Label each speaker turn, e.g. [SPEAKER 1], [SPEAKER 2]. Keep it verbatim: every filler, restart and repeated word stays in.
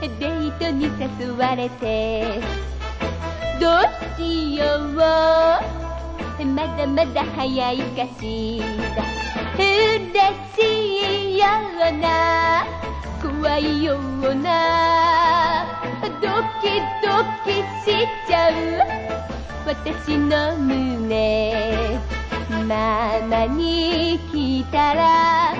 [SPEAKER 1] デートに誘われてどうしようまだまだ早いかしら嬉しいような怖いようなドキドキしちゃう私の胸ママに聞いたら